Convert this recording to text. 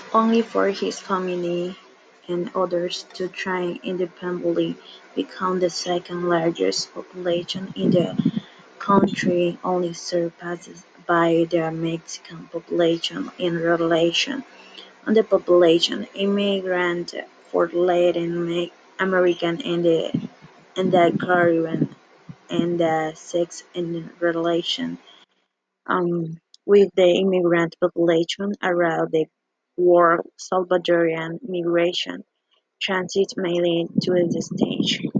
only for his family and others to try independently become the second largest population in the country, only surpassed by the Mexican population in relation on the population. Immigrant for Latin American and the Caribbean and the sex in relation with the immigrant population around the world. Salvadorian migration transit mainly to the stage.